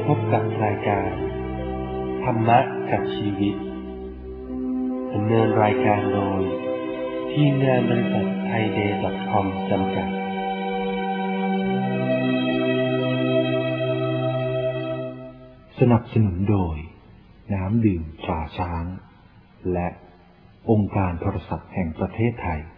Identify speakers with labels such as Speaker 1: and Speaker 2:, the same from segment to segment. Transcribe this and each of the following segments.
Speaker 1: พบกับรายการธรรมะกับชีวิตดำเนินรายการโดยทีมงานบริษัท thaiday.com จำกัด
Speaker 2: สนับสนุนโดยน้ำดื่มตราช้างและองค์การโทรศัพท์แห่งประเทศไทย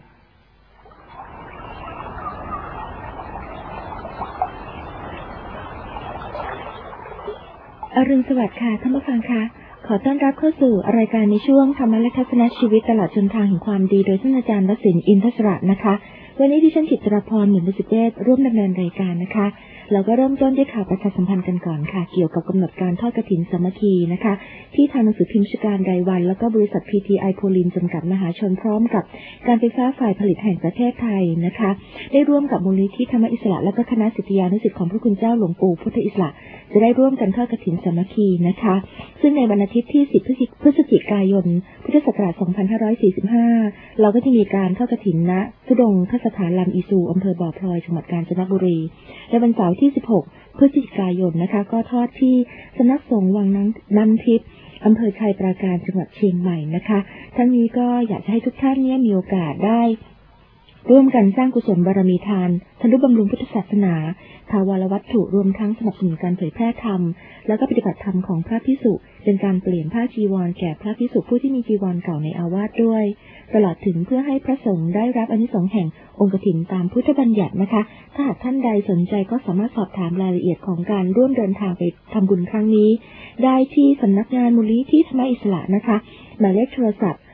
Speaker 3: อรุณสวัสดิ์ค่ะท่านผู้ฟังคะขอต้อนรับเข้าสู่รายการในช่วงธรรมะและทัศนชีวิตตลอดจนทางแห่งความดีโดยท่านอาจารย์วสินทร์อินทศระนะคะวันนี้ดิฉันจิตราพรหมื่นบุษเวชร่วมดำเนินรายการนะคะเราก็เริ่มต้นด้วยข่าวประชาสัมพันธ์กันก่อนค่ะเกี่ยวกับกำหนดการทอดกฐินสามัคคีนะคะที่ทางหนังสือพิมพ์ชการรายวันแล้วก็บริษัท PTI โพลินจำกัดมหาชนพร้อมกับการไฟฟ้าฝ่ายผลิตแห่งประเทศไทยนะคะได้ร่วมกับมูลนิธิธรรมอิสระและก็คณะศิษยานุศิษย์ของพระคุณเจ้าหลวงปู่พุทธอิสระจะได้ร่วมกันทอดกฐินสามัคคีนะคะซึ่งในวันอาทิตย์ที่10พฤศจิกายนพุทธศักราช2545เราก็จะมีการทอดกฐินณทุดงคสถานลำอีซูอำเภอบ่อพลอยจังหวัดกาญจนบุรีและวันเสาร์ที่16พฤศจิกายนนะคะก็ทอดที่สำนักสงฆ์วังน้ำทิพย์อำเภอชัยปราการจังหวัดเชียงใหม่นะคะทั้งนี้ก็อยากจะให้ทุกท่านเนี่ยมีโอกาสได้ร่วมกันสร้างกุศลบารมีทานทนุบำรุงพุทธศาสนาทาวรวัตถุรวมทั้งสนับสนุนการเผยแพร่ธรรมแล้วก็ปฏิบัติธรรมของพระภิกษุเป็นการเปลี่ยนผ้าจีวรแก่พระภิกษุผู้ที่มีจีวรเก่าในอาวาสด้วยตลอดถึงเพื่อให้พระสงฆ์ได้รับอานิสงส์แห่งองค์กฐินตามพุทธบัญญัตินะคะถ้าหากท่านใดสนใจก็สามารถสอบถามรายละเอียดของการร่วมเดินทางไปทำบุญครั้งนี้ได้ที่สำนักงานมูลนิธิธรรมอิสระนะคะหมายเลขโทรศัพท์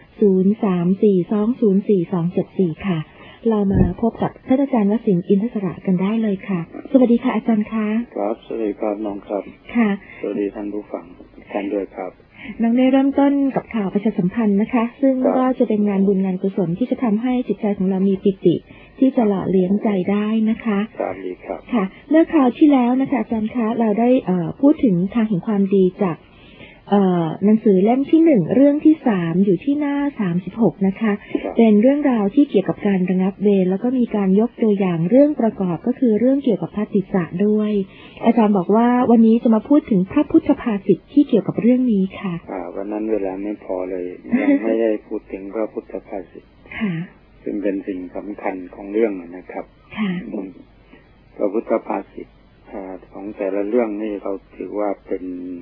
Speaker 3: 0342042274ค่ะเรามาพบกับท่านอาจารย์วสินทร์อินทศระกันได้เลยค่ะสวัสดีค่ะอาจารย์คะ
Speaker 4: ครับสวัสดีครับน้องครับ
Speaker 3: ค่ะ
Speaker 4: สวัสดีท่านผู้ฟังท่านด้วยครับ
Speaker 3: น้องได้เริ่มต้นกับข่าวประชาสัมพันธ์นะคะซึ่งก็จะเป็นงานบุญงานกุศลที่จะทำให้จิตใจของเรามีปิติที่จะหล่อเลี้ยงใจได้นะคะ
Speaker 4: ครับดีครับ
Speaker 3: ค่ะเมื่อคราวที่แล้วนะคะอาจารย์คะเราได้พูดถึงทางแห่งความดีจากหนังสือเล่มที่1เรื่องที่3อยู่ที่หน้า36นะคะเป็นเรื่องราวที่เกี่ยวกับการระงับเวรแล้วก็มีการยกตัวอย่างเรื่องประกอบก็คือเรื่องเกี่ยวกับพระติสสะด้วยอาจารย์บอกว่าวันนี้จะมาพูดถึงพระพุทธภาษิตที่เกี่ยวกับเรื่องนี้ค่ะ
Speaker 4: วันนั้นเวลาไม่พอเลยยังไม่ได้พูดถึงพระพุทธภาษิต
Speaker 3: ค่ะ
Speaker 4: ซึ่งเป็นสิ่งสำคัญของเรื่องนะครับ
Speaker 3: ค่ะ
Speaker 4: พระพุทธภาษิตของแต่ละเรื่องนี่เราถือว่าเป็น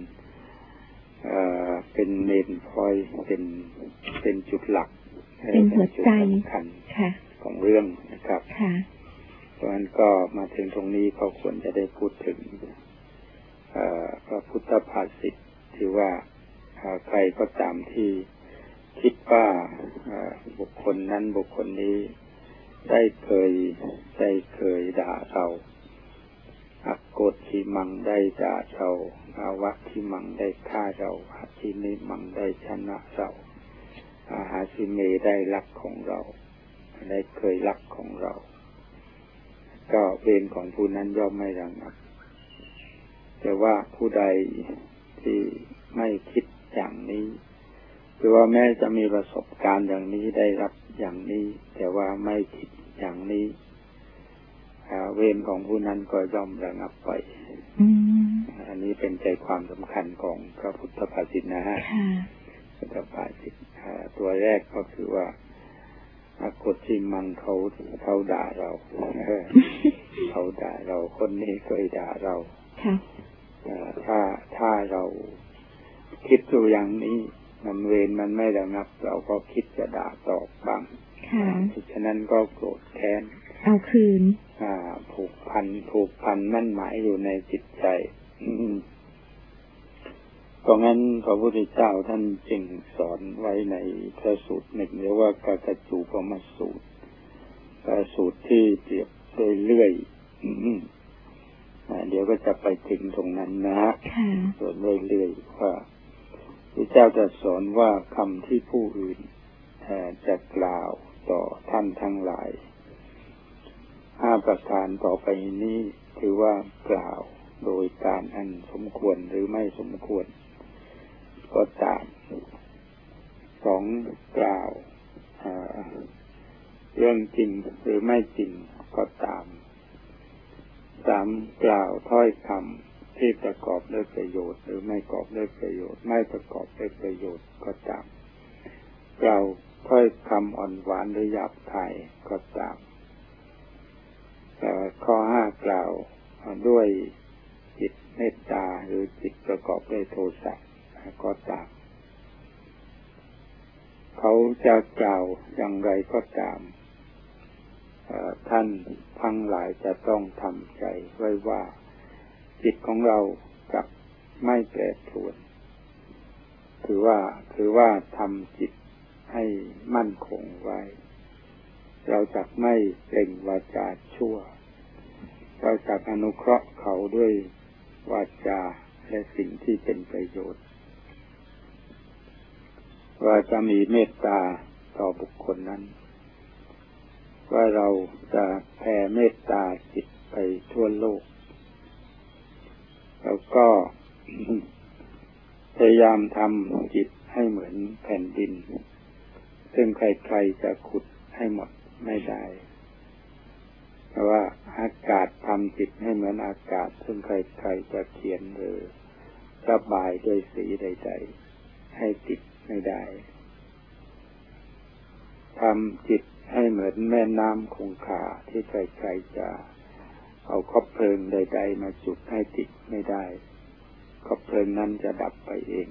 Speaker 4: เมนพอยต์เป็นจุดหลัก
Speaker 3: เป็นหัวใจ
Speaker 4: สำคัญของเรื่องนะครับเพราะฉะนั้นก็มาถึงตรงนี้เขาควรจะได้พูดถึงพระพุทธภาษิตที่ว่าใครก็ตามที่คิดว่าบุคคลนั้นบุคคลนี้ได้เคยด่าเราอักโกทิมังได้ด่าเราอาวะทิมังได้ฆ่าเราอาทินิมังได้ชนะเราอาหาสิเมได้ลักของเราได้เคยลักของเราก็เวรของผู้นั้นย่อมไม่ระงับแต่ว่าผู้ใดที่ไม่คิดอย่างนี้คือว่าแม้จะมีประสบการณ์อย่างนี้ได้รับอย่างนี้แต่ว่าไม่คิดอย่างนี้เวรของผู้นั้นก็ย่อมระงับไปอันนี้เป็นใจความสำคัญของพระพุทธภาษิตนะฮะพุทธภาษิตตัวแรกก็คือว่าอักโกทิมังเขาด่าเราเขาด่าเราคนนี้เคยด่าเราถ้าเราคิดอยู่อย่างนี้มันเวรมันไม่ระงับเราก็คิดจะด่าตอบบ้างฉะนั้นก็โกรธแค้น
Speaker 3: เอาคืน
Speaker 4: ผูกพันมั่นหมายอยู่ในจิตใจเพราะงั้นพระพุทธเจ้าท่านจึงสอนไว้ในพระสูตรหนึ่งเรียกว่ากากจูปมสูตรพระสูตรที่เปรียบด้วยเลื่อยเดี๋ยวก็จะไปถึงตรงนั้นนะส่วนเรื่อยๆว่าพระเจ้าจะสอนว่าคำที่ผู้อื่นจะกล่าวต่อท่านทั้งหลาย5ประการต่อไปนี้ถือว่ากล่าวโดยการอันสมควรหรือไม่สมควรก็ตาม2กล่าวเรื่องจริงหรือไม่จริงก็ตาม3กล่าวถ้อยคที่ประกอบด้วยประโยชน์หรือไม่ประกอบด้วยประโยชน์ไม่ประกอบด้วยประโยชน์ก็ตามกล่าวถ้อยคำอ่อนหวานหรือหยาบคายก็ตามแต่ข้อ5กล่าวด้วยจิตเมตตาหรือจิตประกอบด้วยโทสะก็ตามเขาจะกล่าวอย่างไรก็ตามท่านทั้งหลายจะต้องทำใจไว้ว่าจิตของเราจะไม่แปรปรวนคือว่าทำจิตให้มั่นคงไว้เราจะไม่เปล่งวาจาชั่วเราจะอนุเคราะห์เขาด้วยวาจาและสิ่งที่เป็นประโยชน์ว่าจะมีเมตตาต่อบุคคลนั้นว่าเราจะแผ่เมตตาจิตไปทั่วโลกแล้วก็พยายามทำจิตให้เหมือนแผ่นดินซึ่งใครๆจะขุดให้หมดไม่ได้เพราะว่าอากาศทำจิตให้เหมือนอากาศซึ่งใครๆจะเขียนหรือระบายด้วยสีใดๆให้ติดไม่ได้ทำจิตให้เหมือนแม่น้ำคงคาที่ใครๆจะเอาคบเพลิงใดๆมาจุดให้ติดไม่ได้คบเพลิงนั้นจะดับไปเอง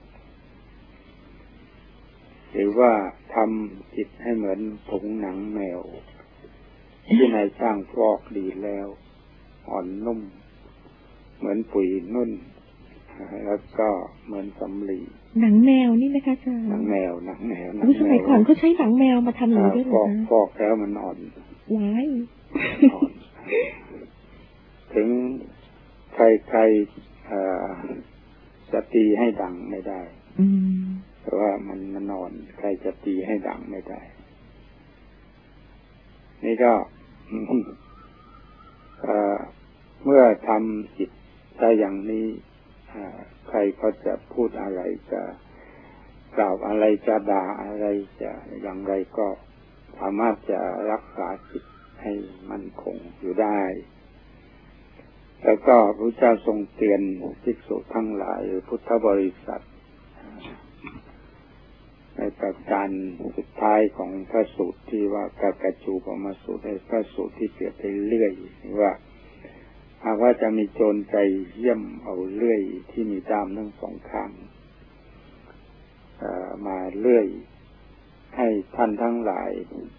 Speaker 4: หรือว่าทำจิตให้เหมือนผงหนังแมวที่นายช่างฟอกดีแล้วอ่อนนุ่มเหมือนปุ๋ยนุ่นแล้วก็เหมือนสำลี
Speaker 3: หนังแมวนี่นะคะอาจารย์
Speaker 4: หนังแมว
Speaker 3: สมัยก่อนเขาใช้หนังแมวมาทำอย่างนี้ด้วยเหรอ
Speaker 4: ฟอกแล้วมันอ่อน
Speaker 3: ว้าย
Speaker 4: ถึงใครจะตีให้ดังไม่ได้เพราะว่ามันอ่อนใครจะตีให้ดังไม่ได้นี่ก็เมื่อทำจิตได้อย่างนี้ใครก็จะพูดอะไรจะกล่าวอะไรจะด่าอะไรจะอย่างไรก็สามารถจะรักษาจิตให้มั่นคงอยู่ได้แล้วก็พระเจ้าทรงเตือนภิกษุทั้งหลายหรือพุทธบริษัทในประการสุดท้ายของพระสูตรที่ว่ากากจูปมาสูตรในพระสูตรที่เปรียบไปเรื่อยว่าหากว่าจะมีโจรใจเยี่ยมเอาเลื่อยที่มีด้ามทั้งสองข้างมาเลื่อยให้ท่านทั้งหลาย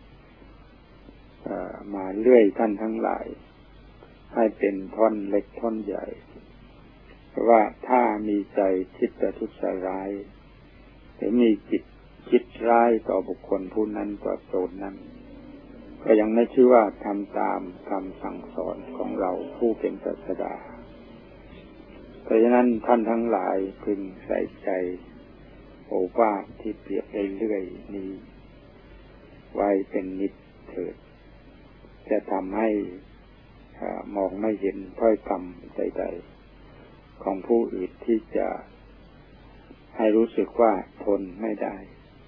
Speaker 4: มาเลื่อยท่านทั้งหลายให้เป็นท่อนเล็กท่อนใหญ่เพราะว่าถ้ามีใจคิดประทุษร้ายหรือมีจิตคิดร้ายต่อบุคคลผู้นั้นต่อโจรนั้นก็ยังไม่ชื่อว่าทำตามคำสั่งสอนของเราผู้เป็นศาสดาเพราะฉะนั้นท่านทั้งหลายพึงใส่ใจโอวาทที่เปรียบเรื่อยๆนี้ไว้เป็นนิจเถิดจะทำให้มองไม่เห็นถ้อยคำใดๆของผู้อื่นที่จะให้รู้สึกว่าทนไม่ได้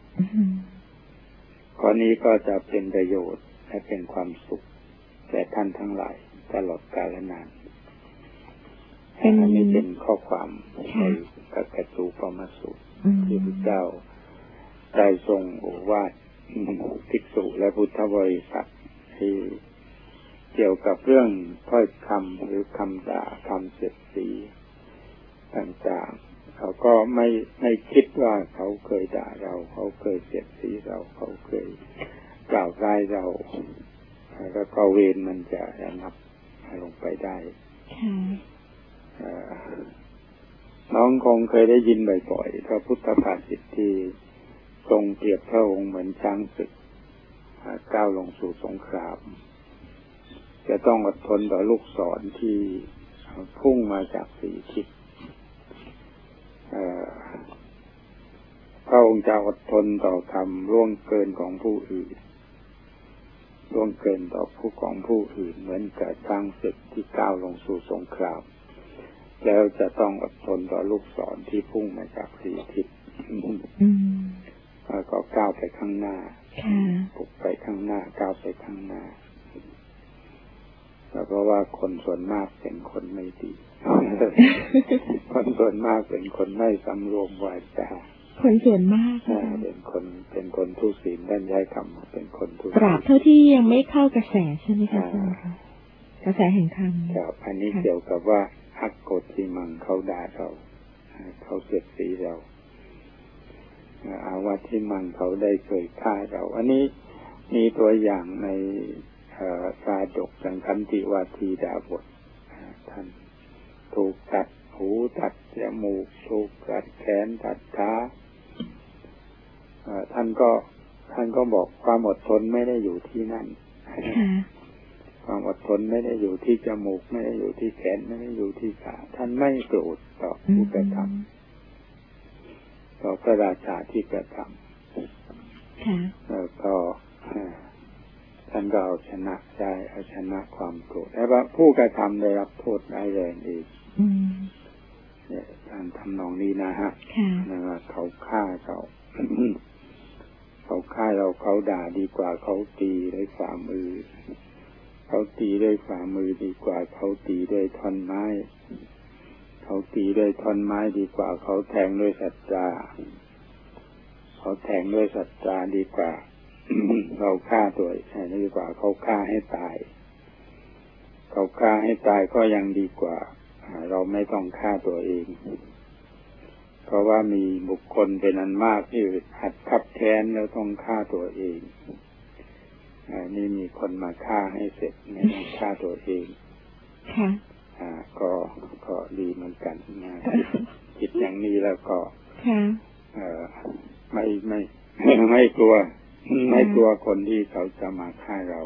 Speaker 4: ข้อนี้ก็จะเป็นประโยชน์และเป็นความสุขแก่ท่านทั้งหลายตลอดกาลนานอันนี้เป็นข้อความในกากจูปมาสูตรที่พระเจ้าได้ทรงโอวาทภิกษุและพุทธบริษัทที่เกี่ยวกับเรื่องถ้อยคำหรือคำด่าคำเสียดสีต่างๆเขาก็ไม่คิดว่าเขาเคยด่าเราเขาเคยเสียดสีเราเขาเคยกล่าวร้ายเราแล้วก็เวรมันจะระงับลงไปได้น้องคงเคยได้ยินบ่อยๆพระพุทธภาษิตที่ทรงเปรียบพระองค์เหมือนช้างศึกก้าวลงสู่สงครามจะต้องอดทนต่อลูกศรที่พุ่งมาจากสี่ทิศพระองค์จะอดทนต่อคำล่วงเกินของผู้อื่นล่วงเกินต่อผู้ของผู้อื่นเหมือนกับช้างศึกที่ก้าวลงสู่สงครามแล้วจะต้องอดทนต่อลูกศรที่พุ่งมาจากสี่ทิศก็ก้าวไปข้างหน้าปุกไปข้างหน้าก้าวไปข้างหน้าเพราะว่าคนส่วนมากเป็นคนไม่ดีคนส่วนมากเป็นคนไม่สำรวมวาจา
Speaker 3: คนส่วนมาก
Speaker 4: เป็นคนทุศีลด้านย้ายคำเป็นคนทุศีล
Speaker 3: ตราบเท่าที่ยังไม่เข้ากระแสใช่ไหมคะกระแสแห่งธรรม
Speaker 4: ครับอันนี้เกี่ยวกับว่าอักโกติมังเขาด่าเราเขาเสียดสีเราอาวัตที่มังเขาได้เคยฆ่าเราอันนี้มีตัวอย่างในชาดกสังคันติวาทีดาบทท่านถูกตัดหูตัดจมูกถูกตัดแขนตัดขาท่านก็บอกความอดทนไม่ได้อยู่ที่นั่นความอดทนไม่ได้อยู่ที่จมูกไม่ได้อยู่ที่แขนไม่ได้อยู่ที่ขาท่านไม่โกรธต่อผู้กระทำต่อพระราชาที่กระทำแล้วก็ท่านก็เอาชนะได้เอาชนะความโกรธแต่ว่าผู้กระทำได้รับโทษร้ายแรงอีกเนี่ยการทำนองนี้นะฮะว่าเขาฆ่าเขาเขาด่าดีกว่าเขาตีด้วยฝ่ามือเขาตีด้วยฝ่ามือดีกว่าเขาตีด้วยท่อนไม้เขาตีด้วยท่อนไม้ดีกว่าเขาแทงด้วยสัจจาเขาแทงด้วยสัจจาดีกว่า เราฆ่าตัวดีกว่าเขาฆ่าให้ตายเขาฆ่าให้ตายก็ยังดีกว่าเราไม่ต้องฆ่าตัวเองเพราะว่ามีบุคคลเป็นอันมากที่หัดขับแค้นแล้วต้องฆ่าตัวเองนี่มีคนมาฆ่าให้เสร็จไม่ต้องฆ่าตัวเองก็ดีเหมือนกันนะคิดอย่างนี้แล้วก็ไม่กลัวคนที่เขาจะมาฆ่าเรา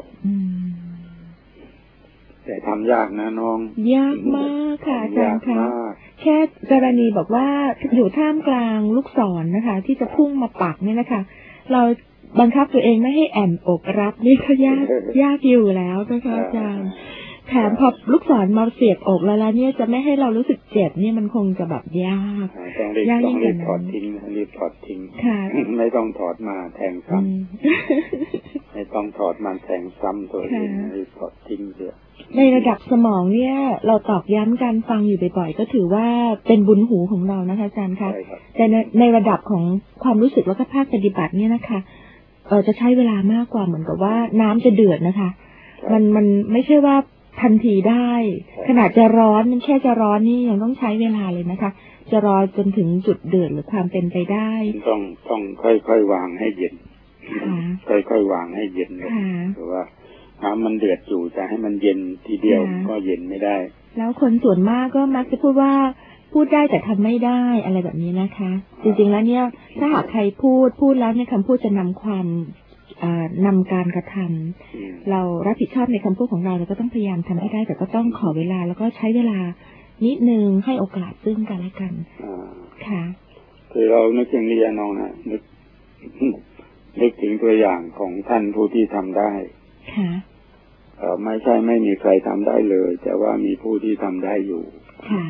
Speaker 4: แต่ทำยากนะน้อง
Speaker 3: ยากมากค่ะอาจารย์คะแค่กรณีบอกว่าอยู่ท่ามกลางลูกศรนะคะที่จะพุ่งมาปักเนี่ยนะคะเราบังคับตัวเองไม่ให้แอนอกรับนี่ก็ยากอยู่แล้วนะคะอาจารย์แถมพอลูกศรมาเสียบอกแล้วเนี่ยจะไม่ให้เรารู้สึกเจ็บเนี่ยมันคงจะแบบยาก
Speaker 4: ต้องรีบถอดทิ้งไม่ต้องถอดมาแทงซ้ำไม่ต้องถอดมาแทงซ้ำตัวเองรีบถอดทิ้งเสีย
Speaker 3: ในระดับสมองเนี่ยเราตอกย้ำการฟังอยู่บ่อยๆก็ถือว่าเป็นบุญหูของเรานะคะอาจารย์คะแต่ในระดับของความรู้สึกแล้วก็ภาคปฏิบัติเนี่ยนะคะจะใช้เวลามากกว่าเหมือนกับว่าน้ำจะเดือดนะคะมันไม่ใช่ว่าทันทีได้ขนาดจะร้อนมันแค่จะร้อนนี่ยังต้องใช้เวลาเลยนะคะจะรอจนถึงจุดเดือดหรือความเป็นไปได้
Speaker 4: ต้องค่อยๆวางให้เย็นค่อยๆวางให้เย็นเลยเพราะว่าน้ำมันเดือดอยู่จะให้มันเย็นทีเดียวก็เย็นไม่ได้
Speaker 3: แล้วคนส่วนมากก็มักจะพูดว่าพูดได้แต่ทำไม่ได้อะไรแบบนี้นะคะจริงๆแล้วเนี่ยถ้าหากใครพูดแล้วเนี่ยคำพูดจะนำการกระทำเรารับผิดชอบในคำพูดของเราก็ต้องพยายามทำให้ได้แต่ก็ต้องขอเวลาแล้วก็ใช้เวลานิดนึงให้โอกาสซึ่งกันและกันค่ะ
Speaker 4: คือเรานึกอย่างนี้น้องนะนึกถึงตัวอย่างของท่านผู้ที่ทำได้
Speaker 3: ค่ะ
Speaker 4: ไม่ใช่ไม่มีใครทำได้เลยแต่ว่ามีผู้ที่ทำได้อยู่
Speaker 3: ค่ะ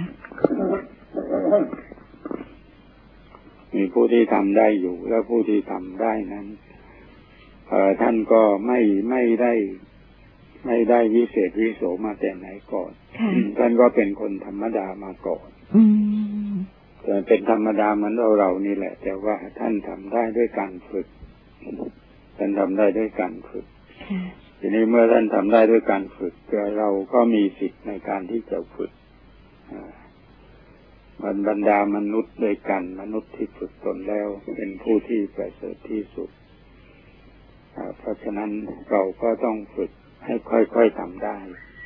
Speaker 4: มีผู้ที่ทำได้อยู่แล้วผู้ที่ทำได้นั้นท่านก็ไม่ได้วิเศษวิโสมาแต่ไหนก่อนท่านก็เป็นคนธรรมดามาก่อนแต่เป็นธรรมดาเหมือนเรานี่แหละแต่ว่าท่านทำได้ด้วยการฝึกท่านทำได้ด้วยการฝึกทีนี้เมื่อท่านทำได้ด้วยการฝึกเราก็มีสิทธิ์ในการที่จะฝึกบรรดามนุษย์ด้วยกันมนุษย์ที่ฝึกตนแล้วเป็นผู้ที่ประเสริฐที่สุดเพราะฉะนั้นเราก็ต้องฝึกให้ค่อยๆทำได้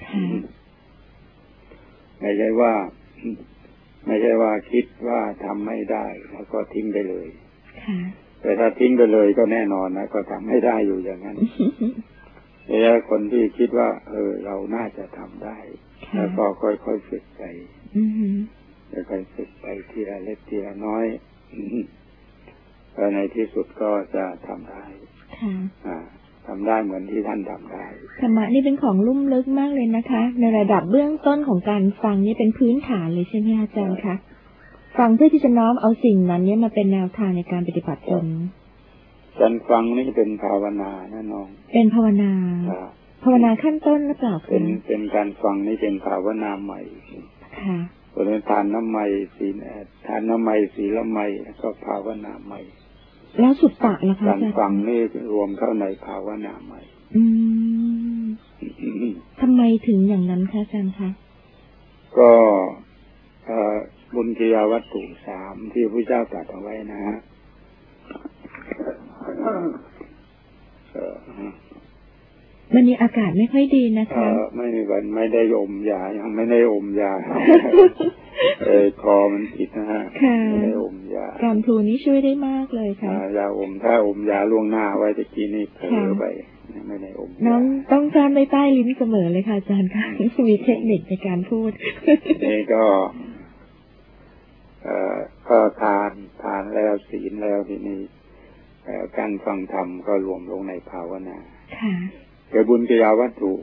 Speaker 4: ไม่ใช่ว่าคิดว่าทำไม่ได้แล้วก็ทิ้งไปเลยแต่ถ้าทิ้งไปเลยก็แน่นอนนะก็ทำไม่ได้อยู่อย่างนั้นแต่คนที่คิดว่าเราน่าจะทำได้แล้วก็ค่อยๆฝึกไปค่อยๆฝึกไปทีละเล็กทีละน้อยแล้วในที่สุดก็จะทำได้ทำได้เหมือนที่ท่านทำได้
Speaker 3: ธรรมะนี่เป็นของลุ่มลึกมากเลยนะคะในระดับเบื้องต้นของการฟังนี่เป็นพื้นฐานเลยใช่ไหมอาจารย์คะฟังเพื่อที่จะน้อมเอาสิ่งนั้นเนี่ยมาเป็นแนวทางในการปฏิบัติตน
Speaker 4: การฟังนี่เป็นภาวนานะน้อง
Speaker 3: เป็นภาวนาขั้นต้นหรือเปล่า
Speaker 4: เป็นการฟังนี่เป็นภาวนาใหม่เพราะฉะนั้นทานน้ำไมศีลทานน้ำไมศีลไมแล้วก็ภาวนาไม
Speaker 3: แล้วสุตตะล่ะคะ
Speaker 4: การฟังนี่รวมเข้าในภาวนาไม
Speaker 3: ทำไมถึงอย่างนั้นคะอาจารย์คะ
Speaker 4: ก็บุญกิยาวัตถุ3ที่พระเจ้าตรัสเอาไว้นะฮะ
Speaker 3: วันนี้อากาศไม่ค่อยดีนะคะ
Speaker 4: ไม่ได้อมยายังไม่ได้อมยาคอมันผิดนะฮะไม่ได้อมยา
Speaker 3: การพลูนี้ช่วยได้มากเลยค่ะ
Speaker 4: ยาอมถ้าอมยาล่วงหน้าไว้ตะกี้นี่เผลอไปไม่ได้อม
Speaker 3: น้องต้องซ่อนไว้ใต้ลิ้นเสมอเลยค่ะอาจารย์ค่ะมีเทคนิคในการพูด
Speaker 4: นี่ก็ทานแล้วศีลแล้วทีนี้การฟังธรรมก็รวมลงในภาวนาแต่บุญกิยาวัตถุ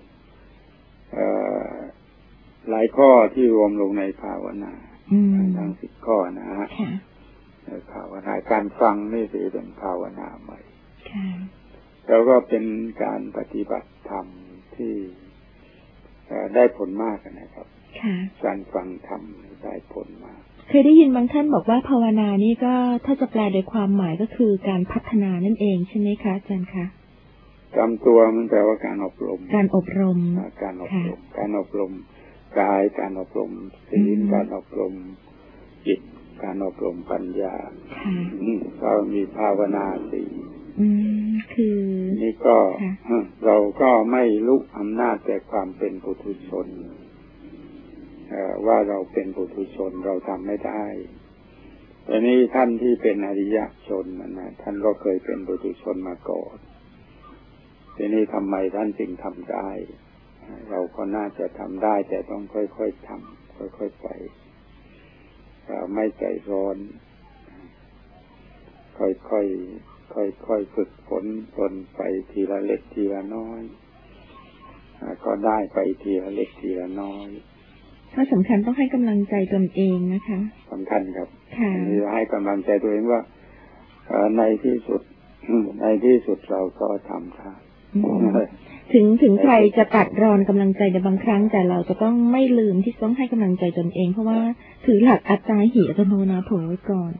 Speaker 4: หลายข้อที่รวมลงในภาวนาทั้ง10 ข้อนะฮะภาวนาการฟังนี่ถือเป็นภาวนาใหม่แล้วก็เป็นการปฏิบัติธรรมที่ได้ผลมากนะครับการฟังธรรมได้ผลมาก
Speaker 3: เคยได้ยินบางท่านบอกว่าภาวนานี่ก็ถ้าจะแปลโดยความหมายก็คือการพัฒนานั่นเองใช่ไหมคะอาจารย์คะ
Speaker 4: จำตัวมันแปลว่าการอบรม
Speaker 3: การอบรม
Speaker 4: กายการอบรมศีลการอบรมจิตการอบรมปัญญาก็มีภาวนา4
Speaker 3: คือ
Speaker 4: นี่ก็เราก็ไม่ลุกอำนาจแต่ความเป็นปุถุชนว่าเราเป็นปุถุชนเราทำไม่ได้แต่นี้ท่านที่เป็นอริยชนนะท่านก็เคยเป็นปุถุชนมาก่อนทีนี้ทำไมท่านจึงทำได้เราก็น่าจะทำได้แต่ต้องค่อยๆทำค่อยๆไปไม่ใจร้อนค่อยๆฝึกฝนตนไปทีละเล็กทีละน้อยก็ได้ไปทีละเล็กทีละน้อย
Speaker 3: ถ้าสำคัญต้องให้กำลังใจตนเองนะคะ
Speaker 4: สำคัญครับให้กำลังใจตัวเองว่าในที่สุดเราก็ทำได้
Speaker 3: ถึงใครจะตัดรอนกำลังใจในบางครั้งแต่เราจะต้องไม่ลืมที่ต้องให้กำลังใจตนเองเพราะว่าถือหลักอัตตาหิอัตโนนาโถไว้ก่อน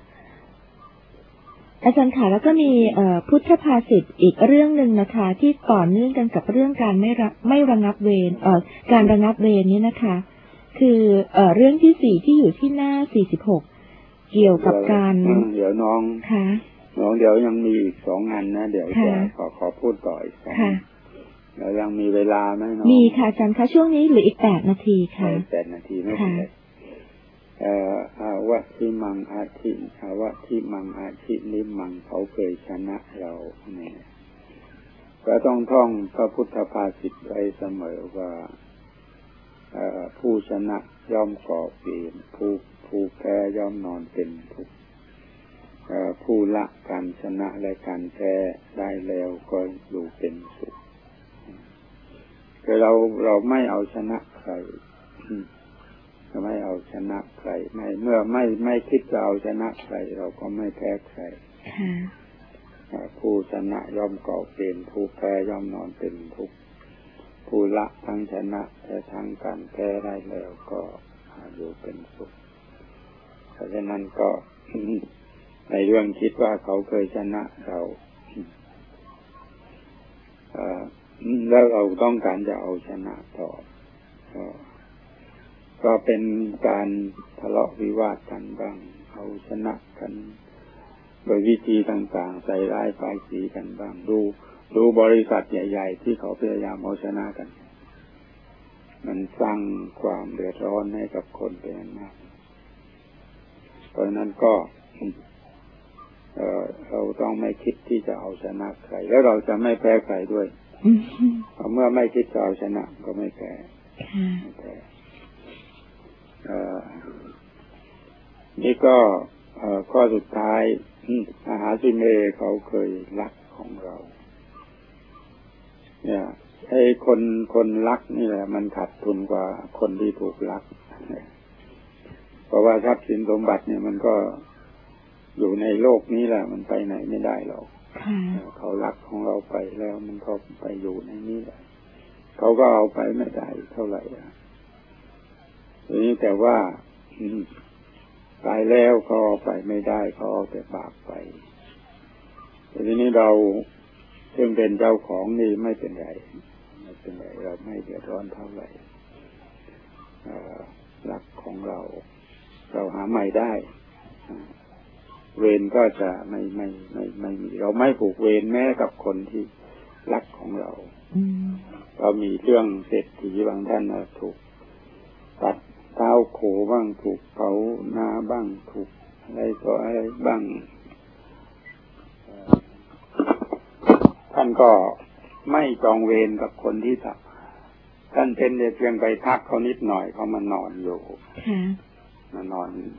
Speaker 3: อาจารย์ค่ะแล้วก็มีพุทธภาษิตอีกเรื่องนึงนะคะที่ต่อเนื่องกันกับเรื่องการไม่ระงับเวรการระงับเวรนี้นะคะคือเรื่องที่4ที่อยู่ที่หน้า46เกี่ยวกับการ
Speaker 4: เดี๋ยวน้อง
Speaker 3: ค่ะ
Speaker 4: น้องเดี๋ยวยังมีอีก2 อันนะเดี๋ยวจะขอพูดต่ออีก2แล้วยังมีเวลาไหมน้อง
Speaker 3: มีค่ะอาจารย์คะช่วงนี้เหลืออีก8 นาทีค่ะ
Speaker 4: 8 นาทีไม่เป็นไรอาวะที่มังอาทิอาวะที่มังอาทินิมังเขาเคยชนะเราเนี่ยก็ต้องท่องพระพุทธภาษิตไว้เสมอว่าผู้ชนะย่อมก่อเวรผู้แพ้ย่อมนอนเป็นทุกข์ผู้ละการชนะและการแพ้ได้แล้วก็อยู่เป็นสุขคือเราไม่เอาชนะใครไม่เอาชนะใครเมื่อไม่คิดจะเอาชนะใครเราก็ไม่แพ้ใครผู้ชนะย่อมก่อเวรผู้แพ้ย่อมนอนเป็นทุกข์ผู้ละทั้งชนะและทั้งการแพ้ได้แล้วก็อยู่เป็นสุขเพราะฉะนั้นก็ในเรื่องคิดว่าเขาเคยชนะเราแล้วเราต้องการจะเอาชนะต่อก็เป็นการทะเลาะวิวาทกันบ้างเอาชนะกันโดยวิธีต่างๆใส่ร้ายป้ายสีกันบ้างดูบริษัทใหญ่ๆที่เขาพยายามเอาชนะกันมันสร้างความเดือดร้อนให้กับคนเป็นมากเพราะนั้นก็เราต้องไม่คิดที่จะเอาชนะใครแล้วเราจะไม่แพ้ใครด้วยเมื่อไม่คิดจะเอาชนะก็ไม่แพ้นี่ก็ข้อสุดท้ายมหาสิเมเขาเคยรักของเราเนี่ยไอ้คนรักนี่แหละมันขาดทุนกว่าคนที่ถูกรักเพราะว่าทรัพย์สินสมบัติเนี่ยมันก็อยู่ในโลกนี้แหละมันไปไหนไม่ได้หรอกเขารักของเราไปแล้วมันก็ไปอยู่ในนี้แหละเขาก็เอาไปไม่ได้เท่าไหร่นี้แต่ว่าตายแล้วเขาไปไม่ได้เขาแต่บาปไปทีนี้เราซึ่งเป็นเจ้าของนี่ไม่เป็นไรเราไม่เดือดร้อนเท่าไหร่รักของเราหาใหม่ได้เวรก็จะไม่มีเราไม่ผูกเวรแม้กับคนที่รักของเราเรามีเรื่องเศรษฐีบางท่านถูกตัดเท้าโขบ้างถูกเผานาบ้างถูกอะไรก็อะไรบ้างท่านก็ไม่จองเวรกับคนที่ทำท่านเป็นเพียงไปทักเขานิดหน่อยเขามานอนอยู่น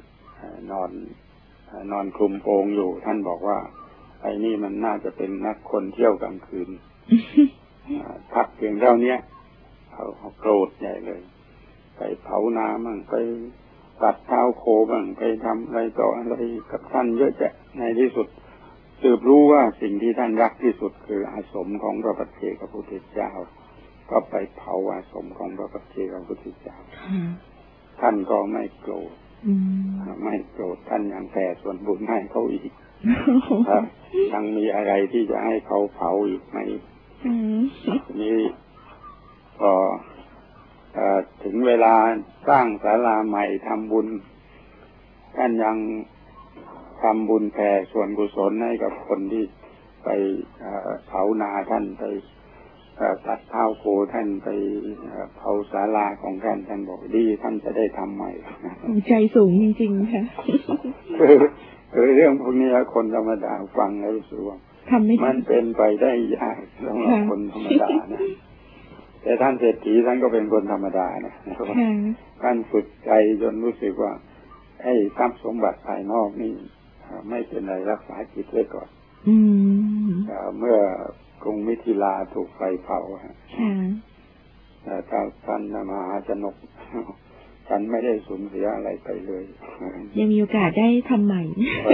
Speaker 4: อนคลุมโปงอยู่ท่านบอกว่าไอ้นี่มันน่าจะเป็นนักคนเที่ยวกลางคืนทักเพียงเท่านี้เขาโกรธใหญ่เลยไปเผานามั่งไปตัดเท้าโคบ้างไปทำอะไรต่ออะไรกับท่านเยอะแยะในที่สุดสืบรู้ว่าสิ่งที่ท่านรักที่สุดคืออาสมของพระปัจเจกพุทธเจ้าก็ไปเผาอาสมของพระปัจเจกพุทธเจ้าท่านก็ไม่โกรธท่านยังแผ่ส่วนบุญให้เขาอีกยังมีอะไรที่จะให้เขาเผาอีกไหมนี่พอถึงเวลาสร้างศาลาใหม่ทำบุญท่านยังทำบุญแผ่ส่วนกุศลให้กับคนที่ไปเผานาท่านไปตัดเท้าโคท่านไปเผาศาลาของท่านบอกดีท่านจะได้ทำใหม่
Speaker 3: ใจสูงจริงๆค่ะ
Speaker 4: คือเรื่องพวกนี้คนธรรมดาฟังแล้วรู้สึกว่ามันเป็นไปได้ยากสำหรับคนธรรมดานะแต่ท่านเศรษฐีท่านก็เป็นคนธรรมดานะท่านฝึกใจจนรู้สึกว่าไอ้ทรัพย์สมบัติภายนอกนี่ไม่เป็นไรรักษาจิตไว้ก่อนเมื่อกรุงมิถิลาถูกไฟเผาแต่ท่านมหาชนกฉันไม่ได้สูญเสียอะไรไปเลย
Speaker 3: ยังมีโอกาสได้ทำใหม่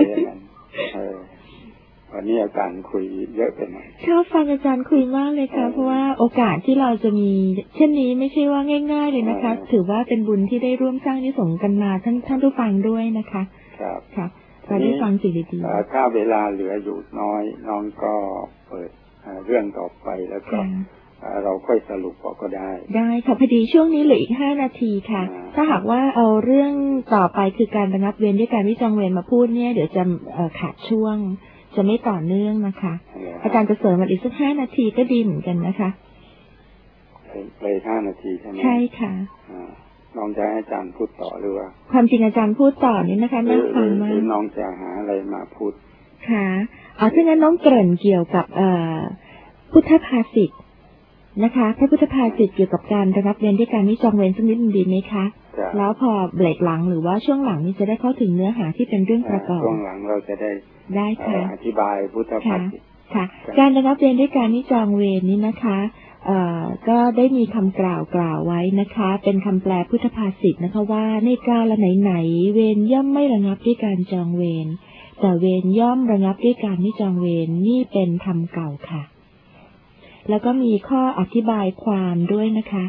Speaker 4: วันนี้อาจารย์คุยเยอะไปหน่อย
Speaker 3: ชอบฟังอาจารย์คุยมากเลยค่ะเพราะว่าโอกาสที่เราจะมีเช่นนี้ไม่ใช่ว่าง่ายๆเลยนะคะถือว่าเป็นบุญที่ได้ร่วมสร้างนิสงส์กันมาท่านผู้ฟังด้วยนะคะ
Speaker 4: ครับ
Speaker 3: ค่ะเราได้ฟังสิ่งดี
Speaker 4: ๆถ้าเวลาเหลืออยู่น้อยน้องก็เปิดเรื่องต่อไปแล้วก็เราค่อยสรุปก็ได้
Speaker 3: ค่ะพอดีช่วงนี้เหลืออีก5 นาทีค่ะถ้าหากว่าเอาเรื่องต่อไปคือการระงับเวรด้วยการวิจองเวรมาพูดเนี่ยเดี๋ยวจะขาดช่วงจะไม่ต่อเนื่องนะคะอาจารย์จะเสริมมาอีกสัก5 นาทีก็ดีเหมือนกันนะคะ
Speaker 4: เลย5 นาทีใช่ไหม
Speaker 3: ใช่ค่ะ
Speaker 4: น้องจะให้อาจารย์พูดต่อหรือว่า
Speaker 3: ความจริงอาจารย์พูดต่อนี่นะคะน่าฟังมาก
Speaker 4: น้องจะหาอะไรมาพูด
Speaker 3: ค่ะถ้างั้นน้องเกริ่นเกี่ยวกับพุทธภาษิตนะคะพระพุทธภาษิตเกี่ยวกับการระงับเวรด้วยการไม่จองเวรสักนิดดีไหมคะแล้วพอเบรกหลังหรือว่าช่วงหลังนี้จะได้เข้าถึงเนื้อหาที่เป็นเรื่องประกอบ
Speaker 4: ช่วงหลังเราจะได้
Speaker 3: ค่ะ
Speaker 4: อธิบายพุทธภาษิต
Speaker 3: ค่ะการระงับเวรด้วยการไม่จองเวรนี้นะคะก็ได้มีคำกล่าวไว้นะคะเป็นคำแปลพุทธภาษิตนะคะว่าในกาลไหนเวรย่อมไม่ระงับด้วยการจองเวรแต่เวรย่อมระงับด้วยการไม่จองเวรนี่เป็นธรรมเก่าค่ะแล้วก็มีข้ออธิบายความด้วยนะคะ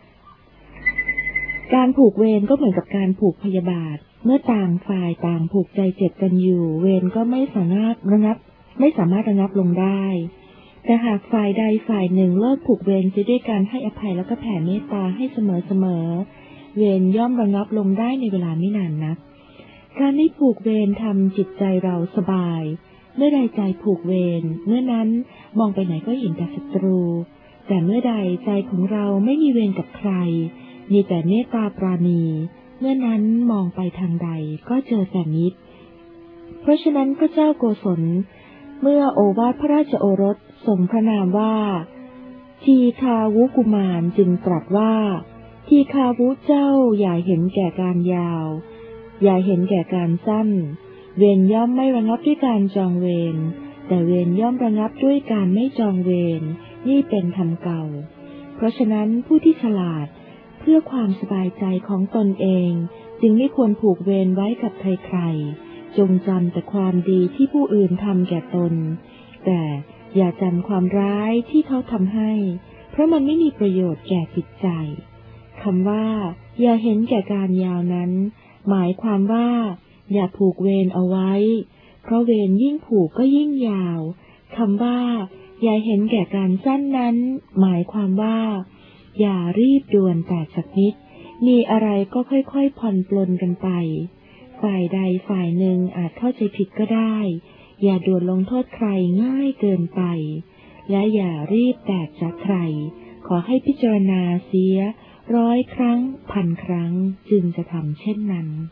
Speaker 3: การผูกเวรก็เหมือนกับการผูกพยาบาทเมื่อต่างฝ่ายต่างผูกใจเจ็บกันอยู่เวรก็ไม่สามารถระงับลงได้แต่หากฝ่ายใดฝ่ายหนึ่งเลิกผูกเวรจะด้วยการให้อภัยแล้วก็แผ่เมตตาให้เสมอเวรย่อมระงับลงได้ในเวลาไม่นานนักการไม่ผูกเวรทำจิตใจเราสบายเมื่อใดใจผูกเวรเมื่อนั้นมองไปไหนก็เห็นแต่ศัตรูแต่เมื่อใดใจของเราไม่มีเวรกับใครมีแต่เมตตาปราณีเมื่อนั้นมองไปทางใดก็เจอแต่มิตรเพราะฉะนั้นพระเจ้าโกศลเมื่อโอวาทพระราชโอรสทรงพระนามว่าทีฆาวุกุมารจึงตรัสว่าทีฆาวุเจ้าอย่าเห็นแก่การยาวอย่าเห็นแก่การสั้นเวรย่อมไม่ระงับด้วยการจองเวรแต่เวรย่อมระงับด้วยการไม่จองเวรนี่เป็นธรรมเก่าเพราะฉะนั้นผู้ที่ฉลาดเพื่อความสบายใจของตนเองจึงไม่ควรผูกเวรไว้กับใครๆจงจำแต่ความดีที่ผู้อื่นทำแก่ตนแต่อย่าจำความร้ายที่เขาทำให้เพราะมันไม่มีประโยชน์แก่จิตใจคำว่าอย่าเห็นแก่การยาวนั้นหมายความว่าอย่าผูกเวรเอาไว้เพราะเวรยิ่งผูกก็ยิ่งยาวคำว่าอย่าเห็นแก่การสั้นนั้นหมายความว่าอย่ารีบด่วนแต่สักนิดมีอะไรก็ค่อยๆผ่อนปลนกันไปฝ่ายใดฝ่ายหนึ่งอาจเข้าใจผิดก็ได้อย่าด่วนลงโทษใครง่ายเกินไปและอย่ารีบแตกจากใครขอให้พิจารณาเสีย100 ครั้ง 1,000 ครั้งจึงจะทำเช่นนั้น